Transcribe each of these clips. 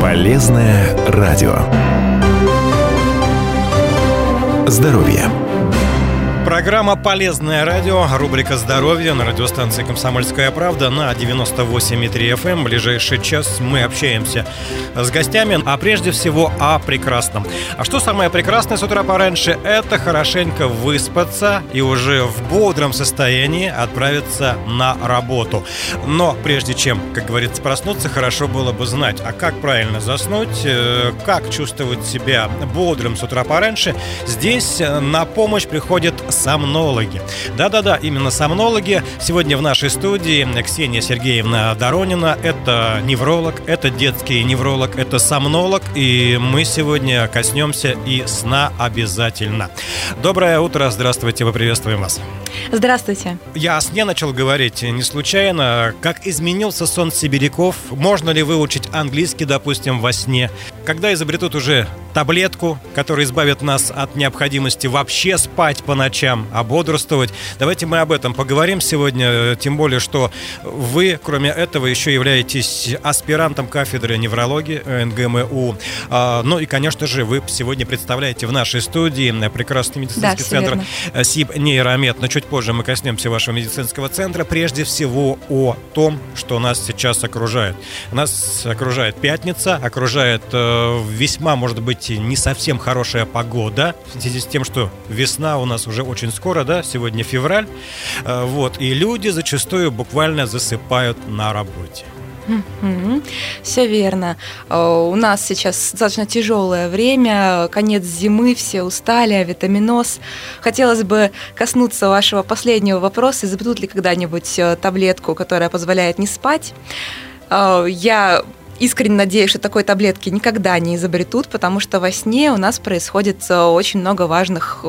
Полезное радио. Здоровье. Программа «Полезное радио», рубрика «Здоровье» на радиостанции «Комсомольская правда» на 98,3 FM. В ближайший час мы общаемся с гостями, а прежде всего о прекрасном. А что самое прекрасное с утра пораньше? Это хорошенько выспаться и уже в бодром состоянии отправиться на работу. Но прежде чем, как говорится, проснуться, хорошо было бы знать, а как правильно заснуть, как чувствовать себя бодрым с утра пораньше. Здесь на помощь приходят сомнологи. Да-да-да, именно сомнологи. Сегодня в нашей студии Ксения Сергеевна Доронина. Это невролог, это детский невролог, это сомнолог. И мы сегодня коснемся и сна обязательно. Доброе утро, здравствуйте, мы приветствуем вас. Здравствуйте. Я о сне начал говорить не случайно. Как изменился сон сибиряков? Можно ли выучить английский, допустим, во сне? Когда изобретут уже таблетку, которая избавит нас от необходимости вообще спать по ночам, а бодрствовать? Давайте мы об этом поговорим сегодня, тем более, что вы, кроме этого, еще являетесь аспирантом кафедры неврологии НГМУ. Ну и, конечно же, вы сегодня представляете в нашей студии прекрасный медицинский центр СибНейромед. Но чуть позже мы коснемся вашего медицинского центра. Прежде всего о том, что нас сейчас окружает. Нас окружает пятница, окружает весьма, может быть, не совсем хорошая погода, в связи с тем, что весна у нас уже очень скоро, да, сегодня февраль, вот, и люди зачастую буквально засыпают на работе. Все верно. У нас сейчас достаточно тяжелое время, конец зимы, все устали, авитаминоз. Хотелось бы коснуться вашего последнего вопроса: изобретут ли когда-нибудь таблетку, которая позволяет не спать? Я искренне надеюсь, что такой таблетки никогда не изобретут, потому что во сне у нас происходит очень много важных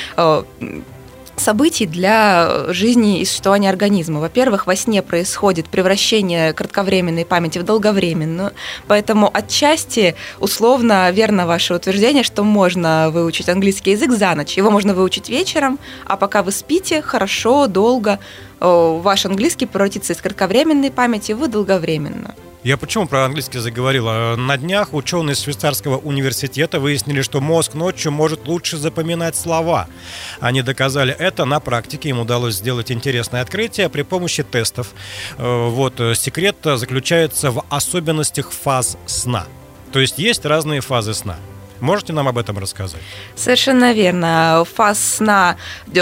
событий для жизни и существования организма. Во-первых, во сне происходит превращение кратковременной памяти в долговременную, поэтому отчасти условно верно ваше утверждение, что можно выучить английский язык за ночь. Его можно выучить вечером, а пока вы спите, хорошо, долго, ваш английский превратится из кратковременной памяти в долговременную. Я почему про английский заговорил? На днях ученые из швейцарского университета выяснили, что мозг ночью может лучше запоминать слова. Они доказали это на практике. Им удалось сделать интересное открытие при помощи тестов. Вот, секрет заключается в особенностях фаз сна. То есть разные фазы сна. Можете нам об этом рассказать? Совершенно верно. Фаз сна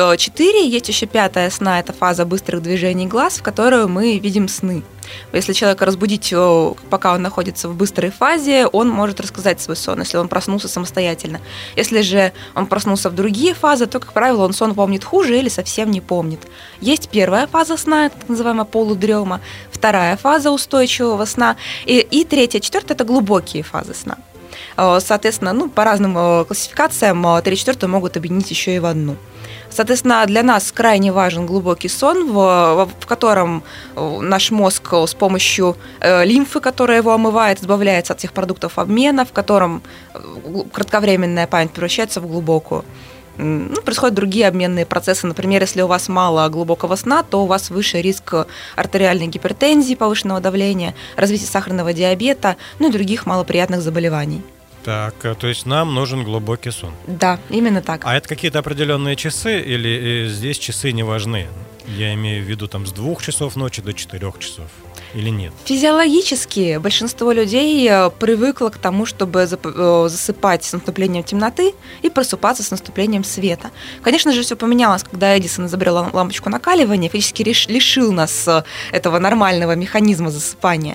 4, есть еще 5-я сна, это фаза быстрых движений глаз, в которую мы видим сны. Если человека разбудить, пока он находится в быстрой фазе, он может рассказать свой сон, если он проснулся самостоятельно. Если же он проснулся в другие фазы, то, как правило, он сон помнит хуже или совсем не помнит. Есть 1-я фаза сна, так называемая полудрема, 2-я фаза устойчивого сна, и 3-я, 4-я – это глубокие фазы сна. Соответственно, по разным классификациям 3-4 могут объединить еще и в одну. Соответственно, для нас крайне важен глубокий сон, в котором наш мозг с помощью лимфы, которая его омывает, избавляется от всех продуктов обмена, в котором кратковременная память превращается в глубокую. Происходят другие обменные процессы. Например, если у вас мало глубокого сна, то у вас выше риск артериальной гипертензии, повышенного давления, развития сахарного диабета, и других малоприятных заболеваний. Так, то есть нам нужен глубокий сон. Да, именно так. А это какие-то определенные часы или здесь часы не важны? Я имею в виду с 2 часов ночи до 4 часов. Или нет? Физиологически большинство людей привыкло к тому, чтобы засыпать с наступлением темноты и просыпаться с наступлением света. Конечно же, все поменялось, когда Эдисон изобрел лампочку накаливания, фактически лишил нас этого нормального механизма засыпания.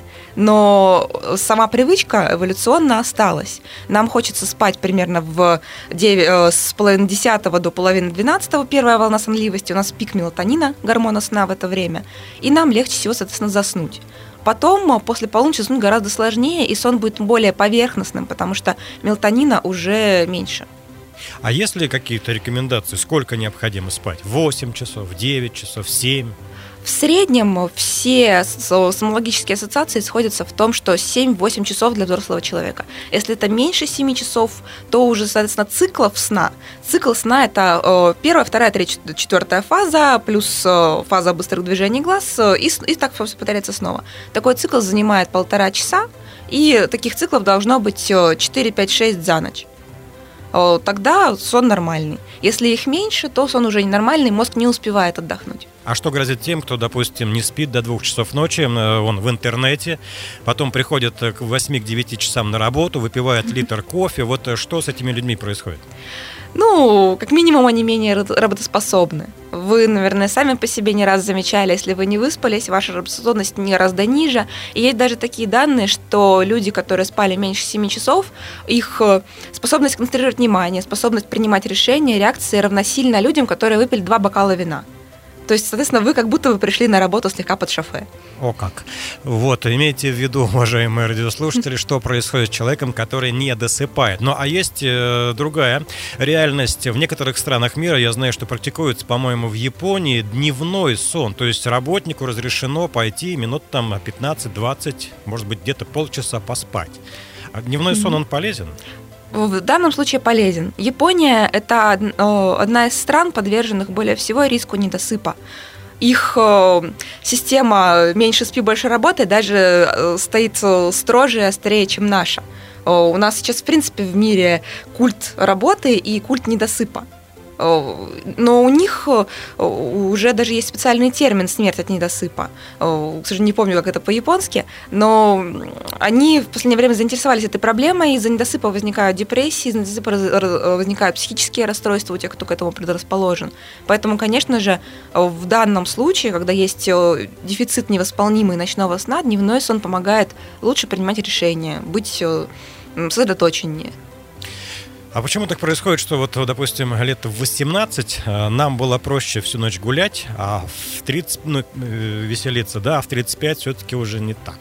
Но сама привычка эволюционно осталась. Нам хочется спать примерно с половины 10 до половины 12, 1-я волна сонливости, у нас пик мелатонина, гормона сна в это время, и нам легче всего, соответственно, заснуть. Потом, после полуночи, заснуть гораздо сложнее, и сон будет более поверхностным, потому что мелатонина уже меньше. А есть ли какие-то рекомендации, сколько необходимо спать? 8 часов, 9 часов, 7? В среднем все сомнологические ассоциации сходятся в том, что 7-8 часов для взрослого человека. Если это меньше 7 часов, то уже, соответственно, циклов сна. Цикл сна – это 1-я, 2-я, 3-я, 4-я фаза, плюс фаза быстрых движений глаз, и так все повторяется снова. Такой цикл занимает 1,5 часа, и таких циклов должно быть 4, 5, 6 за ночь. Тогда сон нормальный. Если их меньше, то сон уже ненормальный, мозг не успевает отдохнуть. А что грозит тем, кто, допустим, не спит до 2 часов ночи, он в интернете, потом приходит к 8-9 часам на работу, выпивает литр кофе, вот что с этими людьми происходит? Как минимум, они менее работоспособны. Вы, наверное, сами по себе не раз замечали, если вы не выспались, ваша работоспособность гораздо ниже. И есть даже такие данные, что люди, которые спали меньше 7 часов, их способность концентрировать внимание, способность принимать решения, реакции равносильна людям, которые выпили 2 бокала вина. То есть, соответственно, вы как будто бы пришли на работу слегка под шофе. О как! Вот, имейте в виду, уважаемые радиослушатели, что происходит с человеком, который не досыпает. Ну, а есть другая реальность. В некоторых странах мира, я знаю, что практикуется, по-моему, в Японии дневной сон. То есть работнику разрешено пойти минут там 15-20, может быть, где-то полчаса поспать. А дневной сон, он полезен? В данном случае полезен. Япония – это одна из стран, подверженных более всего риску недосыпа. Их система «меньше спи, больше работай» даже стоит строже и острее, чем наша. У нас сейчас, в принципе, в мире культ работы и культ недосыпа. Но у них уже даже есть специальный термин «смерть от недосыпа». К сожалению, не помню, как это по-японски, но они в последнее время заинтересовались этой проблемой. Из-за недосыпа возникают депрессии, из-за недосыпа возникают психические расстройства у тех, кто к этому предрасположен. Поэтому, конечно же, в данном случае, когда есть дефицит невосполнимый ночного сна, дневной сон помогает лучше принимать решения, быть сосредоточеннее. А почему так происходит, что вот, допустим, лет в 18 нам было проще всю ночь гулять, а в 30 веселиться, да, а в 35 все-таки уже не так?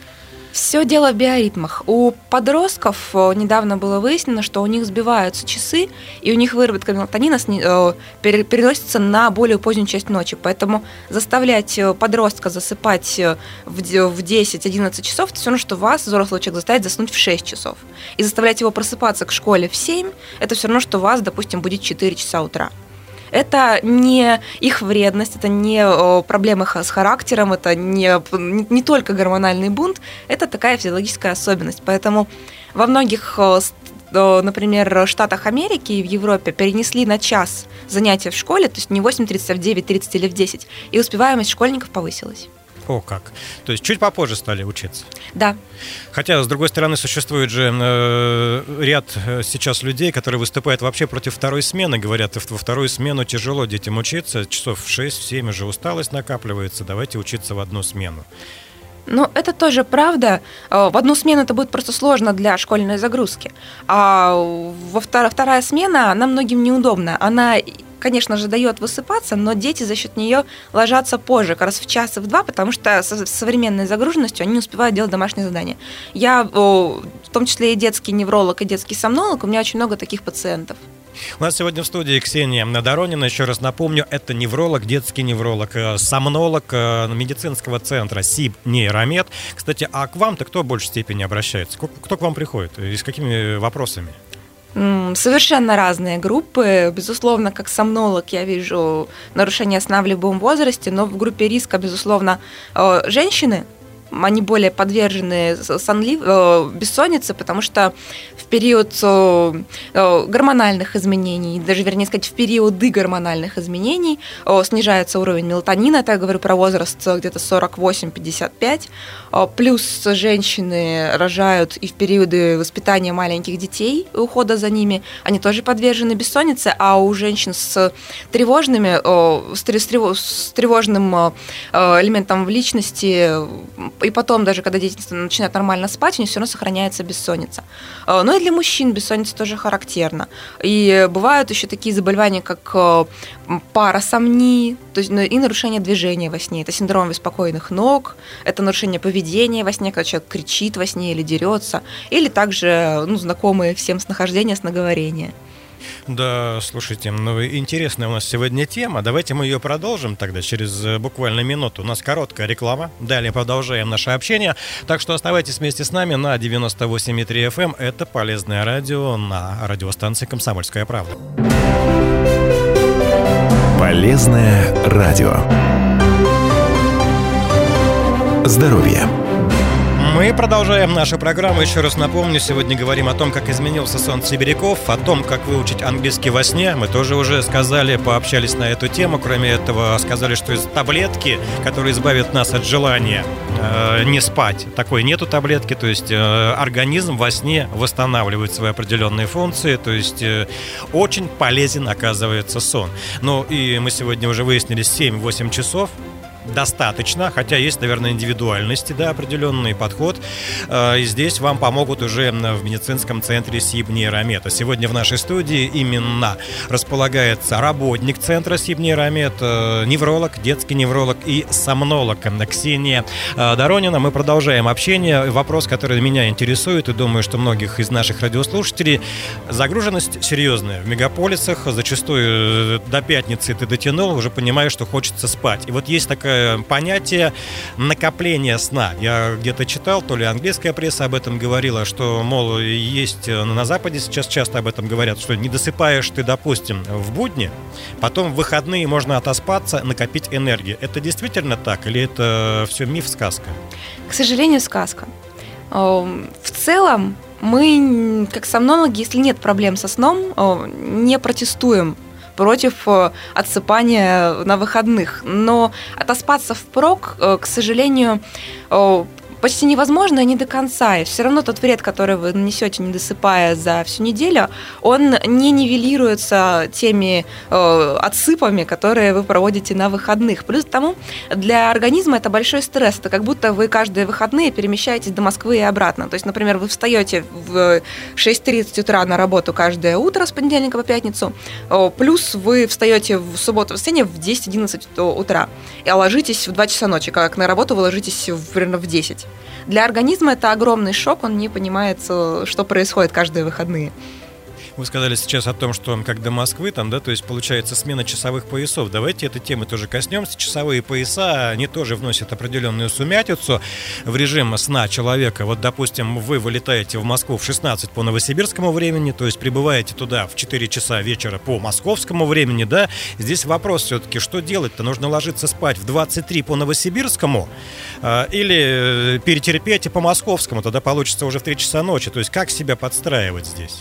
Все дело в биоритмах. У подростков недавно было выяснено, что у них сбиваются часы, и у них выработка мелатонина переносится на более позднюю часть ночи. Поэтому заставлять подростка засыпать в 10-11 часов – это все равно, что вас, взрослый человек, заставить заснуть в 6 часов. И заставлять его просыпаться к школе в 7 – это все равно, что вас, допустим, будет 4 часа утра. Это не их вредность, это не проблемы с характером, это не только гормональный бунт, это такая физиологическая особенность. Поэтому во многих, например, штатах Америки и в Европе перенесли на час занятия в школе, то есть не в 8:30, а в 9:30 или в 10, и успеваемость школьников повысилась. О, как. То есть чуть попозже стали учиться. Да. Хотя, с другой стороны, существует же ряд сейчас людей, которые выступают вообще против второй смены. Говорят, во вторую смену тяжело детям учиться. Часов в 6-7 уже усталость накапливается. Давайте учиться в одну смену. Это тоже правда. В одну смену это будет просто сложно для школьной загрузки. А вторая смена, она многим неудобна. Она, конечно же, дает высыпаться, но дети за счет нее ложатся позже, как раз в час и в 2, потому что с современной загруженностью они не успевают делать домашние задания. Я, в том числе и детский невролог, и детский сомнолог, у меня очень много таких пациентов. У нас сегодня в студии Ксения Доронина. Еще раз напомню, это невролог, детский невролог, сомнолог медицинского центра СибНейромед. Кстати, а к вам-то кто в большей степени обращается? Кто к вам приходит и с какими вопросами? Совершенно разные группы. Безусловно, как сомнолог я вижу нарушение сна в любом возрасте, но в группе риска, безусловно, женщины. Они более подвержены бессоннице, потому что в период гормональных изменений, даже, вернее сказать, в периоды гормональных изменений снижается уровень мелатонина, это я говорю про возраст где-то 48-55, плюс женщины рожают и в периоды воспитания маленьких детей, ухода за ними, они тоже подвержены бессоннице, а у женщин с тревожным элементом в личности, и потом, даже когда дети начинают нормально спать, у них все равно сохраняется бессонница. Но и для мужчин бессонница тоже характерна. И бывают еще такие заболевания, как парасомния, то есть и нарушение движения во сне. Это синдром беспокойных ног, это нарушение поведения во сне, когда человек кричит во сне или дерется, или также знакомые всем сновождения, сноговорения. Да, слушайте, интересная у нас сегодня тема. Давайте мы ее продолжим тогда через буквально минуту. У нас короткая реклама. Далее продолжаем наше общение. Так что оставайтесь вместе с нами на 98,3 FM. Это полезное радио на радиостанции «Комсомольская правда». Полезное радио. Здоровье. Мы продолжаем нашу программу. Еще раз напомню, сегодня говорим о том, как изменился сон сибиряков, о том, как выучить английский во сне. Мы тоже уже сказали, пообщались на эту тему. Кроме этого, сказали, что из таблетки, которые избавят нас от желания не спать, такой нету таблетки. То есть организм во сне восстанавливает свои определенные функции. То есть очень полезен, оказывается, сон. Ну и мы сегодня уже выяснили 7-8 часов. Достаточно, хотя есть, наверное, индивидуальности, да, определенный подход. И здесь вам помогут уже в медицинском центре Сибнейромед. А сегодня в нашей студии именно располагается работник центра Сибнейромед, невролог, детский невролог и сомнолог Ксения Доронина. Мы продолжаем общение. Вопрос, который меня интересует, и думаю, что многих из наших радиослушателей. Загруженность серьезная в мегаполисах. Зачастую до пятницы ты дотянул, уже понимаешь, что хочется спать. И вот есть такая понятие накопления сна. Я где-то читал, то ли английская пресса об этом говорила, что, мол, есть на Западе сейчас часто об этом говорят, что не досыпаешь ты, допустим, в будни, потом в выходные можно отоспаться, накопить энергию. Это действительно так или это все миф, сказка? К сожалению, сказка. В целом, мы, как сомнологи, если нет проблем со сном, не протестуем против отсыпания на выходных. Но отоспаться впрок, к сожалению, почти невозможно и не до конца. И все равно тот вред, который вы нанесете, не досыпая за всю неделю, он не нивелируется теми отсыпами, которые вы проводите на выходных. Плюс к тому, для организма это большой стресс. Это как будто вы каждые выходные перемещаетесь до Москвы и обратно. То есть, например, вы встаете в 6:30 утра на работу каждое утро с понедельника по пятницу, плюс вы встаете в субботу-воскресенье в 10-11 утра и ложитесь в 2 часа ночи, как на работу вы ложитесь примерно в 10. Для организма это огромный шок, он не понимает, что происходит каждые выходные. Вы сказали сейчас о том, что как до Москвы, там, да, то есть получается смена часовых поясов. Давайте этой темы тоже коснемся. Часовые пояса, они тоже вносят определенную сумятицу в режим сна человека. Вот, допустим, вы вылетаете в Москву в 16 по новосибирскому времени, то есть прибываете туда в 4 часа вечера по московскому времени, да. Здесь вопрос все-таки, что делать-то? Нужно ложиться спать в 23 по новосибирскому или перетерпеть и по московскому, тогда получится уже в 3 часа ночи. То есть как себя подстраивать здесь?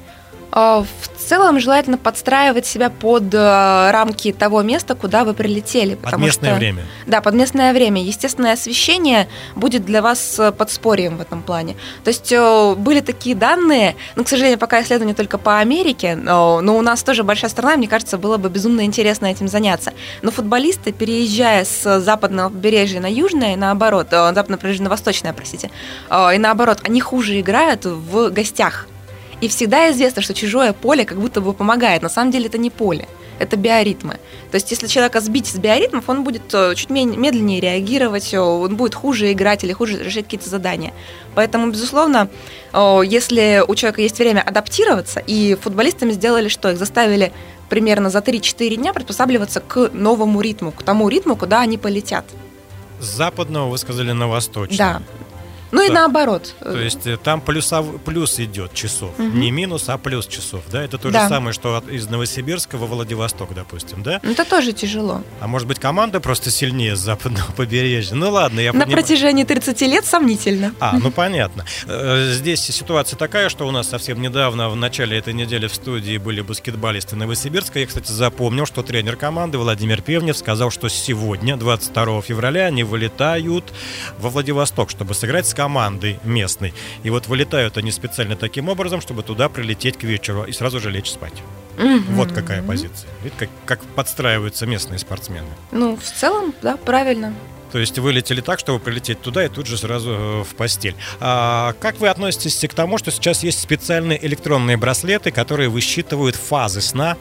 В целом желательно подстраивать себя под рамки того места, куда вы прилетели. Под местное время. Да, под местное время. Естественное освещение будет для вас подспорьем в этом плане. То есть были такие данные, но, к сожалению, пока исследования только по Америке, но у нас тоже большая страна, мне кажется, было бы безумно интересно этим заняться. Но футболисты, переезжая с западного побережья на южное, и наоборот, западное побережье на восточное, простите, и наоборот, они хуже играют в гостях. И всегда известно, что чужое поле как будто бы помогает. На самом деле это не поле, это биоритмы. То есть если человека сбить с биоритмов, он будет чуть медленнее реагировать, он будет хуже играть или хуже решать какие-то задания. Поэтому, безусловно, если у человека есть время адаптироваться, и футболистами сделали что? Их заставили примерно за 3-4 дня приспосабливаться к новому ритму, к тому ритму, куда они полетят. С западного вы сказали на восточный. Да. Ну и наоборот. То есть там плюс идет часов. Не минус, а плюс часов. Да? Это то же самое, что из Новосибирска во Владивосток, допустим, да? Это тоже тяжело. А может быть, команда просто сильнее с западного побережья? Ну ладно, я понимаю. На протяжении 30 лет сомнительно. Ну понятно. Здесь ситуация такая, что у нас совсем недавно, в начале этой недели в студии были баскетболисты Новосибирска. Я, кстати, запомнил, что тренер команды Владимир Певнев сказал, что сегодня, 22 февраля, они вылетают во Владивосток, чтобы сыграть с командой местной. И вот вылетают они специально таким образом, чтобы туда прилететь к вечеру и сразу же лечь спать. Вот какая позиция. Видите, как подстраиваются местные спортсмены. Ну, в целом, да, правильно. То есть вылетели так, чтобы прилететь туда и тут же сразу в постель. Как вы относитесь к тому, что сейчас есть специальные электронные браслеты, которые высчитывают фазы сна?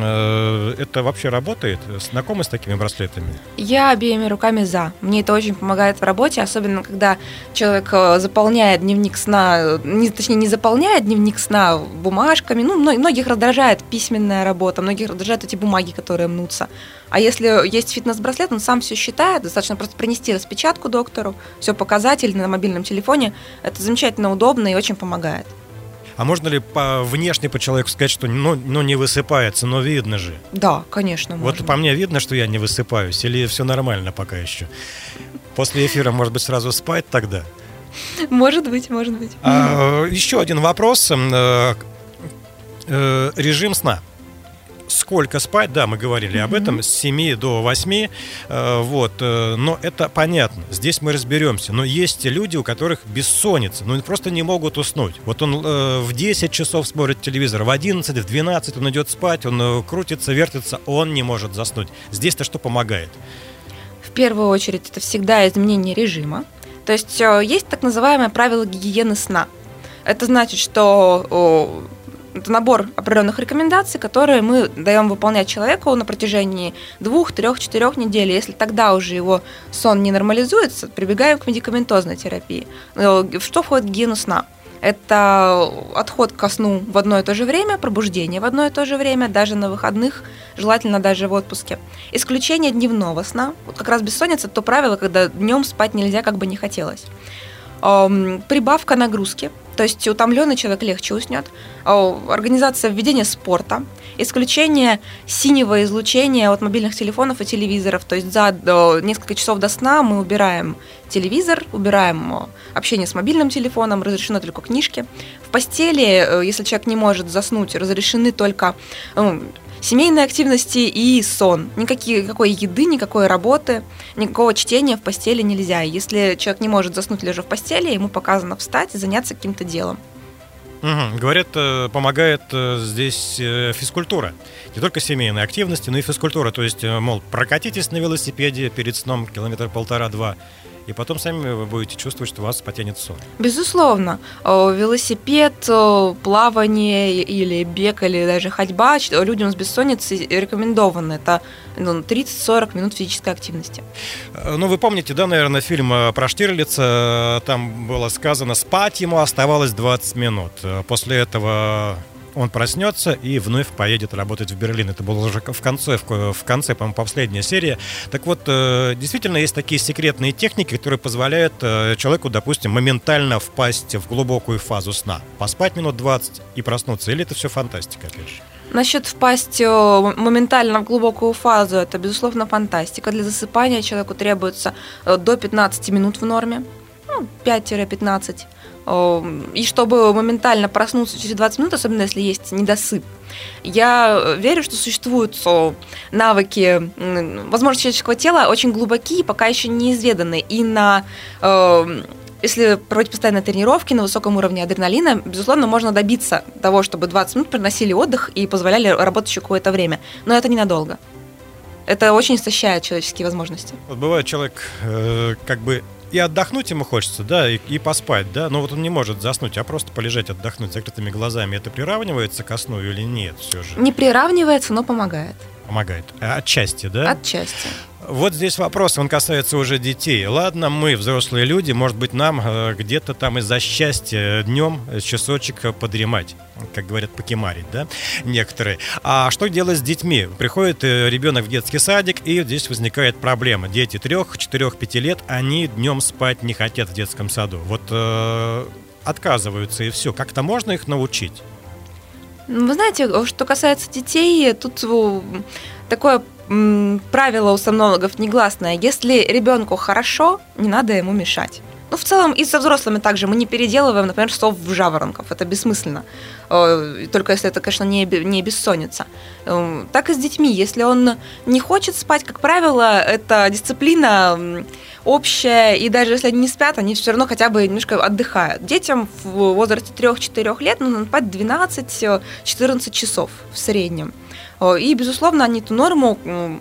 Это вообще работает? Знакомы с такими браслетами? Я обеими руками за. Мне это очень помогает в работе, особенно когда человек заполняет дневник сна, точнее, не заполняет дневник сна бумажками. Ну, многих раздражает письменная работа, многих раздражают эти бумаги, которые мнутся. А если есть фитнес-браслет, он сам все считает, достаточно просто принести распечатку доктору, все показать или на мобильном телефоне. Это замечательно удобно и очень помогает. А можно ли внешне по человеку сказать, что не высыпается, но видно же? Да, конечно, можно. Вот по мне видно, что я не высыпаюсь, или все нормально пока еще? После эфира, может быть, сразу спать тогда? Может быть. Еще один вопрос. Режим сна. Сколько спать, да, мы говорили об этом, с 7 до 8, но это понятно, здесь мы разберемся, но есть люди, у которых бессонница, просто не могут уснуть. Вот он в 10 часов смотрит телевизор, в 11, в 12 он идет спать, он крутится, вертится, он не может заснуть. Здесь-то что помогает? В первую очередь это всегда изменение режима, то есть есть так называемое правило гигиены сна. Это значит, что это набор определенных рекомендаций, которые мы даем выполнять человеку на протяжении 2, 3, 4 недель. Если тогда уже его сон не нормализуется, прибегаем к медикаментозной терапии. Что входит в гигиену сна? Это отход ко сну в одно и то же время, пробуждение в одно и то же время, даже на выходных, желательно даже в отпуске. Исключение дневного сна. Вот как раз бессонница – это то правило, когда днем спать нельзя, как бы не хотелось. Прибавка нагрузки, то есть утомленный человек легче уснет, организация введения спорта, исключение синего излучения от мобильных телефонов и телевизоров, то есть за несколько часов до сна мы убираем телевизор, убираем общение с мобильным телефоном, разрешено только книжки. В постели, если человек не может заснуть, разрешены только семейные активности и сон. Никакой еды, никакой работы, никакого чтения в постели нельзя. Если человек не может заснуть лежа в постели, ему показано встать и заняться каким-то делом. Говорят, помогает здесь физкультура. Не только семейные активности, но и физкультура. То есть, прокатитесь на велосипеде перед сном 1,5-2 километра, и потом сами вы будете чувствовать, что вас потянет сон. Безусловно. Велосипед, плавание или бег, или даже ходьба людям с бессонницей рекомендовано. Это 30-40 минут физической активности. Вы помните, да, наверное, фильм про Штирлица? Там было сказано, спать ему оставалось 20 минут. После этого он проснется и вновь поедет работать в Берлин. Это было уже в конце, по-моему, последняя серия. Так вот, действительно есть такие секретные техники, которые позволяют человеку, допустим, моментально впасть в глубокую фазу сна. Поспать минут 20 и проснуться. Или это все фантастика, опять же? Насчет впасть моментально в глубокую фазу, это, безусловно, фантастика. Для засыпания человеку требуется до 15 минут в норме, 5-15. И чтобы моментально проснуться через 20 минут, особенно если есть недосып, я верю, что существуют навыки, возможности человеческого тела очень глубокие, пока еще неизведанные. И если проводить постоянные тренировки на высоком уровне адреналина, безусловно, можно добиться того, чтобы 20 минут приносили отдых и позволяли работать еще какое-то время. Но это ненадолго. Это очень истощает человеческие возможности. Вот бывает, человек и отдохнуть ему хочется, да, и поспать, да, но вот он не может заснуть, а просто полежать, отдохнуть с закрытыми глазами. Это приравнивается ко сну или нет все же? Не приравнивается, но помогает. Помогает. Отчасти, да? Отчасти. Вот здесь вопрос, он касается уже детей. Ладно, мы, взрослые люди, может быть, нам где-то там из-за счастья днем часочек подремать, как говорят, покемарить, да, некоторые. А что делать с детьми? Приходит ребенок в детский садик, и здесь возникает проблема. Дети 3, 4, 5 лет, они днем спать не хотят в детском саду. Вот отказываются, и все. Как-то можно их научить? Вы знаете, что касается детей, тут такое правило у сомнологов негласное. Если ребенку хорошо, не надо ему мешать. В целом и со взрослыми также мы не переделываем, например, сов в жаворонков. Это бессмысленно. Только если это, конечно, не бессонница. Так и с детьми. Если он не хочет спать, как правило, это дисциплина общая. И даже если они не спят, они все равно хотя бы немножко отдыхают. Детям в возрасте 3-4 лет нужно спать 12-14 часов в среднем. И, безусловно, они эту норму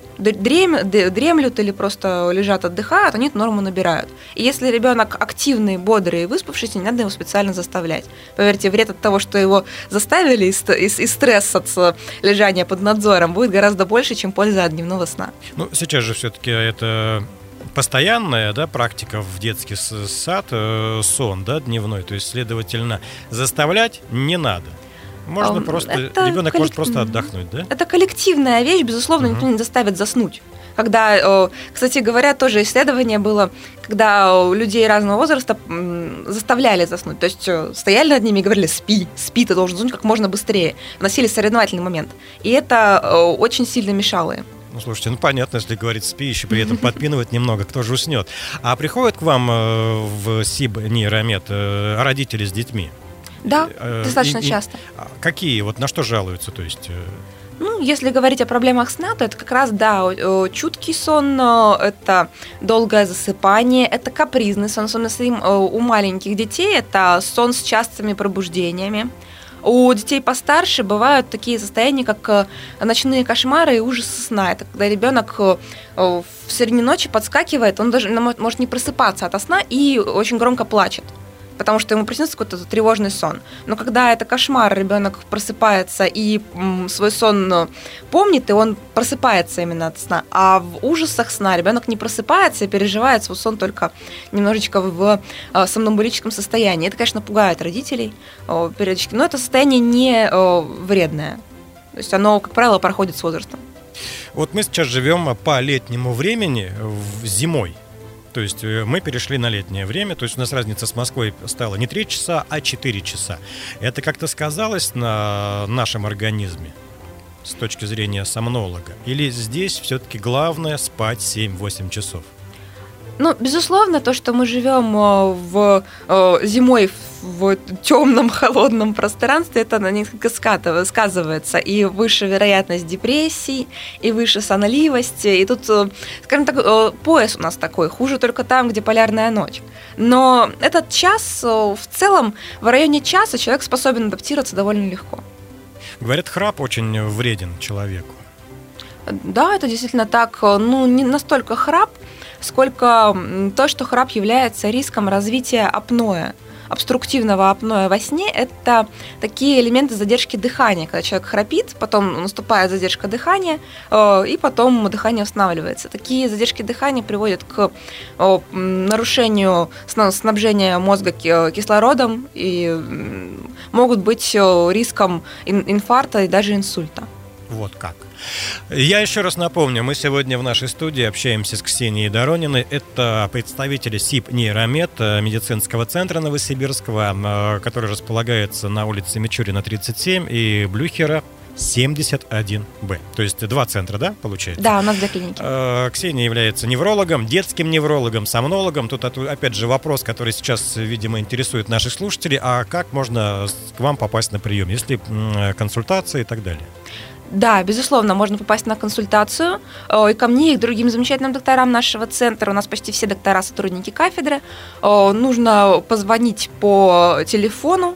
дремлют или просто лежат, отдыхают, они эту норму набирают. И если ребенок активный, бодрый и выспавшийся, не надо его специально заставлять. Поверьте, вред от того, что его заставили, и стресс от лежания под надзором будет гораздо больше, чем польза от дневного сна. Сейчас же все-таки это постоянная, да, практика в детский сад, сон, да, дневной. То есть, следовательно, заставлять не надо. Можно ребенок может просто отдохнуть, да? Это коллективная вещь, безусловно, никто не заставит заснуть. Когда, кстати говоря, тоже исследование было, когда людей разного возраста заставляли заснуть. То есть стояли над ними и говорили: спи, ты должен заснуть как можно быстрее. Вносили соревновательный момент. И это очень сильно мешало им. Ну, слушайте, понятно, если говорить спи, еще при этом подпинывать немного, кто же уснет. А приходят к вам в СИБ Нейромед родители с детьми? Да, достаточно часто. Какие? Вот на что жалуются? То есть... Если говорить о проблемах сна, то это как раз, чуткий сон, это долгое засыпание, это капризный сон, особенно у маленьких детей, это сон с частыми пробуждениями. У детей постарше бывают такие состояния, как ночные кошмары и ужасы сна. Это когда ребенок в середине ночи подскакивает, он даже может не просыпаться ото сна и очень громко плачет, потому что ему приснился какой-то тревожный сон. Но когда это кошмар, ребенок просыпается и свой сон помнит, и он просыпается именно от сна. А в ужасах сна ребенок не просыпается и переживает свой сон только немножечко в сомнамбулическом состоянии. Это, конечно, пугает родителей периодически, но это состояние не вредное. То есть оно, как правило, проходит с возрастом. Вот мы сейчас живем по летнему времени, зимой. То есть мы перешли на летнее время, то есть у нас разница с Москвой стала не 3 часа, а 4 часа. Это как-то сказалось на нашем организме с точки зрения сомнолога? Или здесь все-таки главное спать 7-8 часов? Безусловно, то, что мы живем зимой в темном, холодном пространстве, это несколько сказывается. И выше вероятность депрессий, и выше сонливости. И тут, скажем так, пояс у нас такой. Хуже только там, где полярная ночь. Но этот час, в целом, в районе часа человек способен адаптироваться довольно легко. Говорят, храп очень вреден человеку. Да, это действительно так. Не настолько храп, сколько то, что храп является риском развития апноэ. Обструктивного апноэ во сне – это такие элементы задержки дыхания, когда человек храпит, потом наступает задержка дыхания, и потом дыхание восстанавливается. Такие задержки дыхания приводят к нарушению снабжения мозга кислородом и могут быть риском инфаркта и даже инсульта. Вот как. Я еще раз напомню, мы сегодня в нашей студии общаемся с Ксенией Дорониной. Это представители СИБ Нейромед медицинского центра Новосибирского, который располагается на улице Мичурина, 37 и Блюхера 71Б. То есть 2 центра, да, получается? Да, у нас 2 клиники. Ксения является неврологом, детским неврологом, сомнологом. Тут опять же вопрос, который сейчас, видимо, интересует наших слушателей. А как можно к вам попасть на прием, если консультации и так далее? Да, безусловно, можно попасть на консультацию и ко мне, и к другим замечательным докторам нашего центра. У нас почти все доктора сотрудники кафедры. Нужно позвонить по телефону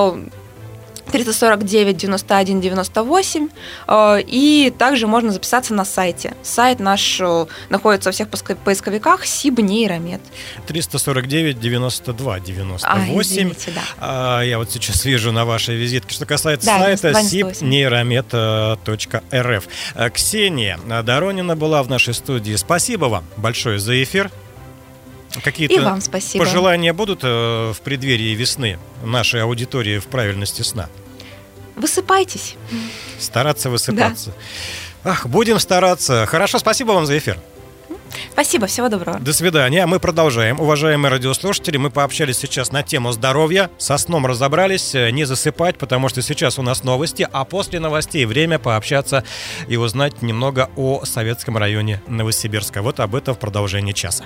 349 91 98, и также можно записаться на сайте. Сайт наш находится во всех поисковиках СИБ Нейромед. 349 92 98. Извините, да. Я вот сейчас вижу на вашей визитке, что касается сайта sibneyromed.rf. Ксения Доронина была в нашей студии. Спасибо вам большое за эфир. Какие-то и вам спасибо. Пожелания будут в преддверии весны нашей аудитории в правильности сна? Высыпайтесь. Стараться высыпаться. Да. Будем стараться. Хорошо, спасибо вам за эфир. Спасибо, всего доброго. До свидания. Мы продолжаем. Уважаемые радиослушатели, мы пообщались сейчас на тему здоровья. Со сном разобрались. Не засыпать, потому что сейчас у нас новости. А после новостей время пообщаться и узнать немного о Советском районе Новосибирска. Вот об этом в продолжении часа.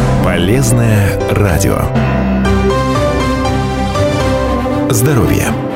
Полезное радио. Здоровье.